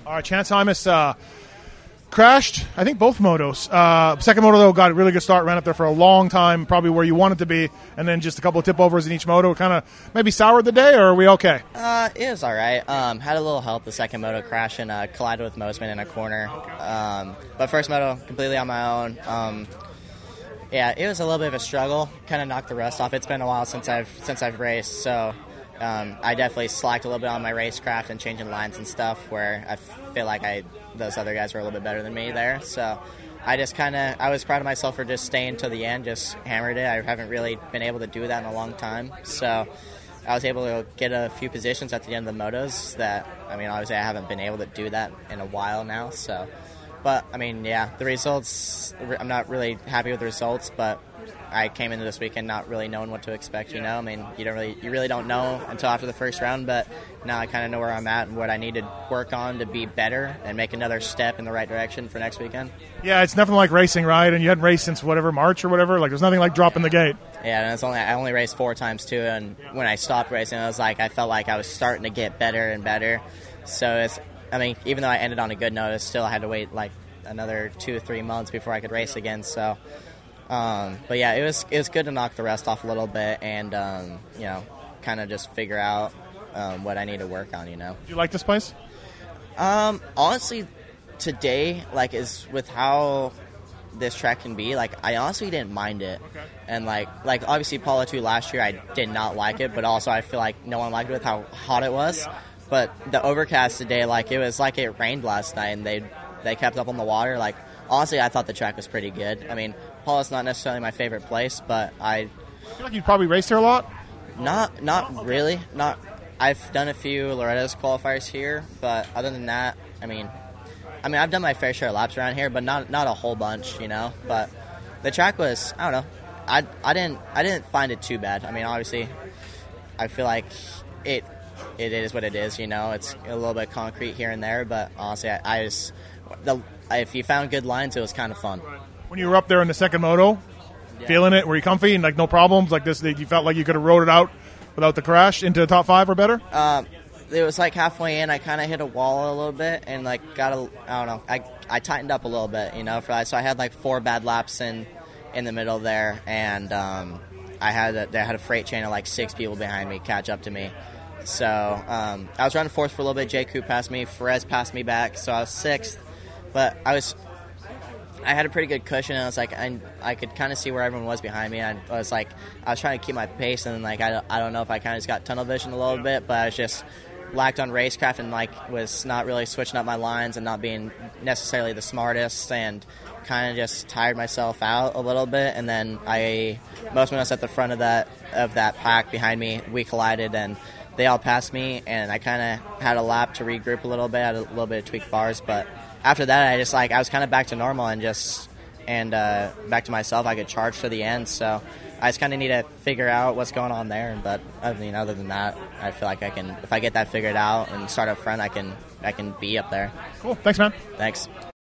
All right, Chance Hymas crashed, I think, both motos. Second moto, though, got a really good start, ran up there for a long time, probably where you wanted to be, and then just a couple of tip-overs in each moto. Kind of maybe soured the day, or are we okay? It was all right. Had a little help the second moto crash and collided with Mosman in a corner. But first moto, completely on my own. Yeah, it was a little bit of a struggle. Kind of knocked the rust off. It's been a while since I've raced, so I definitely slacked a little bit on my racecraft and changing lines and stuff, where I feel like those other guys were a little bit better than me there. So I was proud of myself for just staying till the end, just hammered it. I haven't really been able to do that in a long time. So I was able to get a few positions at the end of the motos that, obviously I haven't been able to do that in a while now. So, but, the results, I'm not really happy with the results, but I came into this weekend not really knowing what to expect, you really don't know until after the first round, but now I kind of know where I'm at and what I need to work on to be better and make another step in the right direction for next weekend. Yeah, it's nothing like racing, right? And you hadn't raced since March or whatever. Like, there's nothing like dropping the gate. Yeah, and I only raced 4 times too, and when I stopped racing, I felt like I was starting to get better and better. So even though I ended on a good note, I had to wait like another 2 or 3 months before I could race again. So. But yeah, it was good to knock the rest off a little bit and kind of just figure out what I need to work on. Do you like this place? Honestly, today, is with how this track can be, I honestly didn't mind it. Okay. And obviously Pala 2 last year, I did not like it, but also I feel like no one liked it with how hot it was. Yeah. But the overcast today, it was like it rained last night, and they kept up on the water. Honestly, I thought the track was pretty good. Paula's not necessarily my favorite place, but I feel like you'd probably raced here a lot. Not really. I've done a few Loretta's qualifiers here, but other than that, I've done my fair share of laps around here, but not a whole bunch, But the track was, I don't know. I didn't find it too bad. Obviously, I feel like it is what it is. It's a little bit concrete here and there, but honestly, if you found good lines, it was kind of fun. When you were up there in the second moto, feeling it, were you comfy and no problems like this? You felt like you could have rode it out without the crash into the top 5 or better? It was halfway in, I kind of hit a wall a little bit and I tightened up a little bit, so I had 4 bad laps in the middle there, and I had a freight chain of 6 people behind me catch up to me. So I was running 4th for a little bit. J. Coop passed me, Perez passed me back, so I was 6th, but I had a pretty good cushion, and I could kind of see where everyone was behind me. I was trying to keep my pace, and I don't know if I kind of just got tunnel vision a little bit, but I was just lacked on racecraft and was not really switching up my lines and not being necessarily the smartest, and kind of just tired myself out a little bit. And then most of us at the front of that pack behind me, we collided, and they all passed me, and I kind of had a lap to regroup a little bit, had a little bit of tweaked bars, but after that, I just I was kind of back to normal and back to myself. I could charge to the end, so I just kind of need to figure out what's going on there. But other than that, I feel like I can. If I get that figured out and start up front, I can be up there. Cool. Thanks, man. Thanks.